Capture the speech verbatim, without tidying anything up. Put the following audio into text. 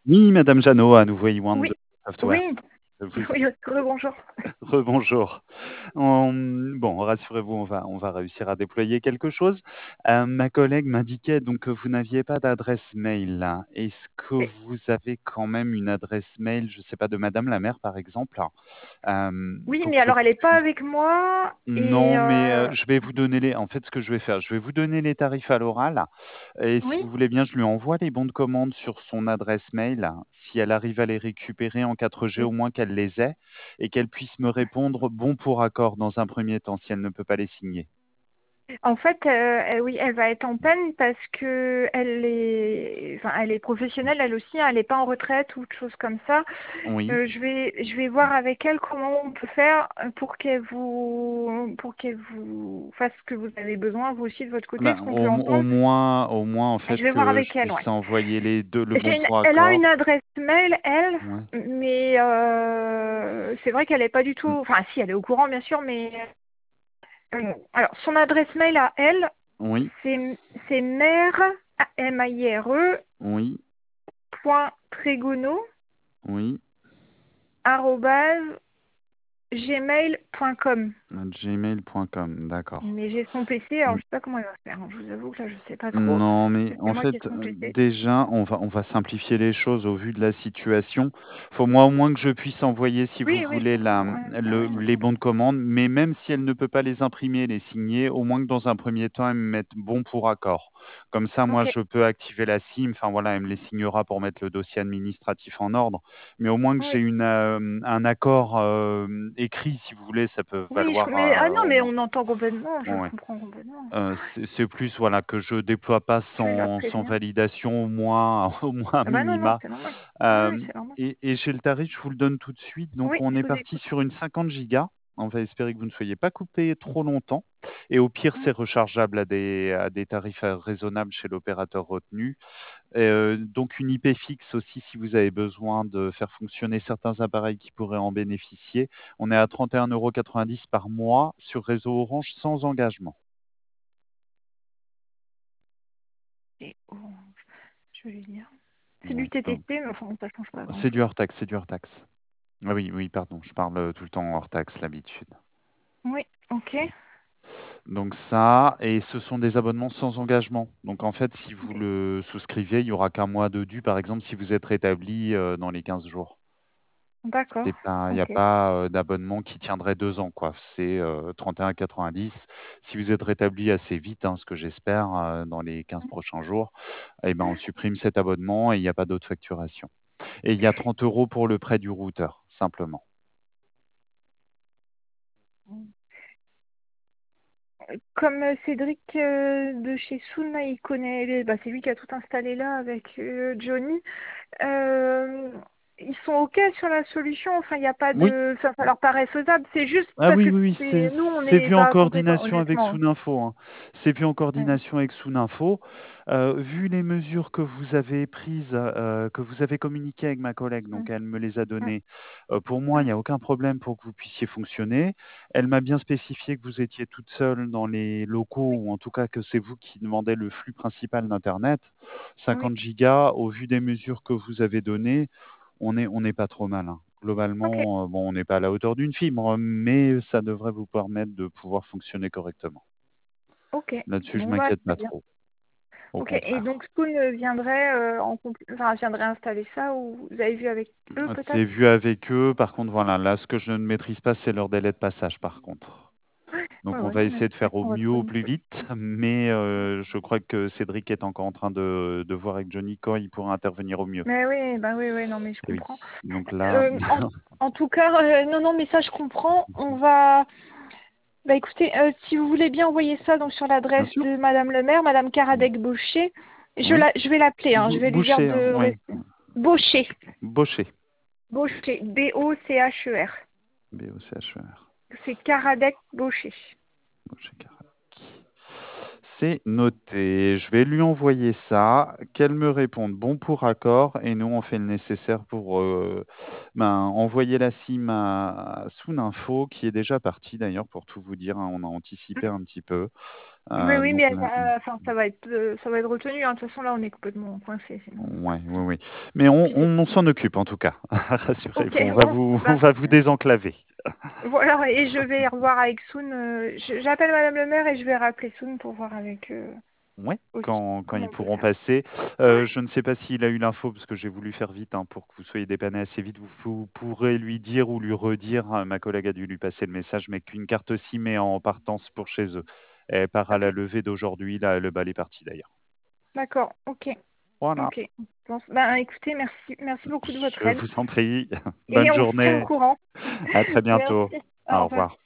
Oui, madame Jeannot, à nouveau Iwan Oui, de Software. oui, Vous oui, rebonjour. rebonjour. Hem, bon, rassurez-vous, on va on va réussir à déployer quelque chose. Heu, ma collègue m'indiquait donc que vous n'aviez pas d'adresse mail là. Est-ce que Oui, vous avez quand même une adresse mail, je ne sais pas, de madame la maire, par exemple? Hem, oui, pour mais que je alors elle est pas puisse avec moi et non, mais heu, heu, je vais vous donner les en fait, ce que je vais faire, je vais vous donner les tarifs à l'oral et si oui, vous voulez bien, je lui envoie les bons de commande sur son adresse mail. Si elle arrive à les récupérer en quatre G, oui. au moins qu'elle les ait et qu'elle puisse me répondre bon pour accord dans un premier temps, si elle ne peut pas les signer. En fait, heu, elle oui, elle va être en peine parce que elle est enfin, elle est professionnelle elle aussi, hein, elle est pas en retraite ou autre chose comme ça. Oui. Heu, je vais je vais voir avec elle comment on peut faire, heu, pour qu'elle vous pour qu'elle vous fasse ce que vous avez besoin, vous aussi de votre côté, Ben, ce qu'on peut au mo au entendre. moins au moins, en Je fait, vais voir que je avec elle, ouais. puisse envoyer les deux le bon J'ai une pour elle a une accord. adresse mail, elle, Ouais. mais heu, c'est vrai qu'elle est pas du tout Mmh. enfin si, elle est au courant bien sûr, mais heu, alors son adresse mail à elle, Oui, c'est c'est mère, M A I R E, oui, point Tregono, oui. arobase gmail point com. gmail point com, d'accord. Mais j'ai son P C, alors Mmh. je sais pas comment elle va faire, hein. Je vous avoue que là, je sais pas trop, Non, parce que mais c'est en moi qui ai fait, son heu, P C. déjà, on va on va simplifier les choses au vu de la situation. Faut moi au moins que je puisse envoyer, si vous Oui, oui, voulez, faut la, ouais, mmh, bah, le ouais, les bons de commande, mais même si elle ne peut pas les imprimer, les signer, au moins que dans un premier temps, elle me mette bon pour accord. Comme ça, moi, OK. je peux activer la SIM, enfin voilà, elle me les signera pour mettre le dossier administratif en ordre, mais au moins que Oui. j'ai une, hem, un accord, hem, écrit, si vous voulez, ça peut Oui, je valoir, mais ah heu, non, au mais moins. on entend complètement, je Ouais. comprends complètement. Heu, c'est c'est plus, voilà, que je déploie pas Je vais la sans sans prévenir. validation au moins au moins à Ah bah, non, non, minima. c'est normal. Oui, oui, Hem c'est normal. et et j'ai le tarif, je vous le donne tout de suite. Donc Oui, on est je vous parti écoute. sur une cinquante gigas. On va espérer que vous ne soyez pas coupés trop longtemps et au pire, c'est Oui. rechargeable à des à des tarifs, heu, raisonnables chez l'opérateur retenu. Heu, donc une I P fixe aussi si vous avez besoin de faire fonctionner certains appareils qui pourraient en bénéficier. On est à trente et un euros quatre-vingt-dix par mois sur réseau Orange sans engagement. Et Orange, je vais lui dire. C'est du Ouais, donc T T C, mais enfin, ça change pas c'est du grand-chose. hors taxe, c'est du hors taxe. Ah oui, oui, pardon, je parle, heu, tout le temps hors taxe, l'habitude. Oui, OK. Donc ça et ce sont des abonnements sans engagement. Donc en fait, si vous OK. le souscrivez, il y aura qu'un mois de dû, par exemple, si vous êtes rétabli, heu, dans les quinze jours. D'accord. C'est pas il y a OK. pas, heu, d'abonnement qui tiendrait deux ans, quoi. C'est, heu, trente et un quatre-vingt-dix. Si vous êtes rétabli assez vite, hein, ce que j'espère, heu, dans les quinze prochains jours, et ben, on supprime cet abonnement et il y a pas d'autre facturation. Et il y a trente euros pour le prêt du routeur, simplement. Comme euh, Cédric euh, de chez Souna, il connaît, les- bah, c'est lui qui a tout installé là avec euh, Johnny. Euh, Ils sont OK sur la solution. Enfin, il n'y a pas Oui. de, ça, ça leur paraît faisable. C'est juste Ah parce oui, que oui, oui, c'est c'est nous, on c'est n'est vu en pas compétents, coordination avec honnêtement. Soninfo, hein. C'est vu en Ouais. coordination avec Soninfo. Heu, vu les mesures que vous avez prises, heu, que vous avez communiquées avec ma collègue, Mm, donc elle me les a mm, données, heu, pour moi, il mm, y a aucun problème pour que vous puissiez fonctionner. Elle m'a bien spécifié que vous étiez toute seule dans les locaux oui, ou en tout cas que c'est vous qui demandez le flux principal d'internet. oui. cinquante gigas, au vu des mesures que vous avez données, on est on n'est pas trop mal, hein. OK, Globalement, heu, bon, on n'est pas à la hauteur d'une fibre, mais ça devrait vous permettre de pouvoir fonctionner correctement. OK. Là-dessus, je Bon, bah, m'inquiète très pas bien. trop, au OK. Et contraire. donc, Spoon viendrait, euh, en compl- enfin, viendrait installer ça ou vous avez vu avec eux C'est peut-être? vu avec eux, par contre, voilà, là, ce que je ne maîtrise pas, c'est leur délai de passage, par contre. Ouais, Donc on ouais, va non, mais de essayer de toute faire au façon, on va mieux, trouver au une plus solution. vite, mais heu, je crois que Cédric est encore en train de de voir avec Johnny quand il pourra intervenir au mieux. Mais oui, bah oui, oui, non, mais je Et oui, comprends. donc là Euh, en, en tout cas, euh, non, non, mais ça, je comprends. On va, bah écoutez, euh, si vous voulez bien envoyer ça donc sur bien l'adresse sûr. de Madame le maire, Madame Mmh. Caradec-Baucher. Je Oui. la, je vais l'appeler, hein, je Bou vais lui dire Boucher, de hein, oui. rester. Baucher, Baucher. Baucher, B O C H E R. B O C H E R. C'est Caradec-Baucher. Baucher Carac. C'est noté. Je vais lui envoyer ça, qu'elle me réponde bon pour accord et nous on fait le nécessaire pour, heu, ben, envoyer la SIM à à Soninfo qui est déjà partie d'ailleurs pour tout vous dire, hein, on a anticipé un petit peu. Oui, Euh, oui, donc, mais elle là, va- enfin, ça va être, euh, ça va être retenu, hein. De toute façon, là, on est complètement coincé, sinon. ouais, oui, oui. Mais on, Puis, on, on s'en occupe en tout cas. ok, Rassurez-vous, on va bon, vous, on bah, va vous désenclaver. voilà, et je vais revoir avec Soun. euh, je- J'appelle Madame le maire et je vais rappeler Soun pour voir avec eux Ouais, aussi quand, quand comment ils on peut pourront faire. passer. Ouais, Euh, je ne sais pas s'il a eu l'info, parce que j'ai voulu faire vite hein, pour que vous soyez dépanné assez vite. Vous, vous pourrez lui dire ou lui redire, hein, ma collègue a dû lui passer le message, mais qu'une carte SIM est en partance pour chez eux. Elle part à la ok, levée d'aujourd'hui, là, le bal est parti d'ailleurs. d'accord, ok, Voilà, ok. Bon, ben, écoutez, merci, merci beaucoup de votre je aide vous en prie. et Bonne on se tient au journée, courant. à très bientôt. Merci, au Au revoir. revoir.